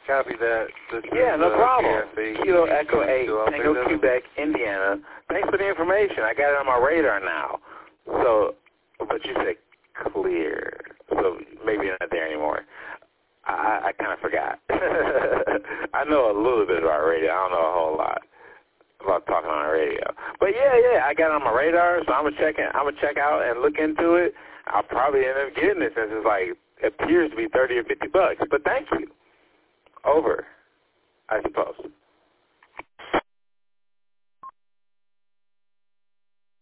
Copy that. Yeah, no problem. PNC. Kilo Echo 8, Tango, Quebec, Indiana. Thanks for the information. I got it on my radar now. So, but you said clear, so maybe you're not there anymore. I kind of forgot. I know a little bit about radio. I don't know a whole lot about talking on the radio. But yeah, I got it on my radar, so I'm gonna check out and look into it. I'll probably end up getting it since it appears to be $30 or $50. But thank you. Over, I suppose.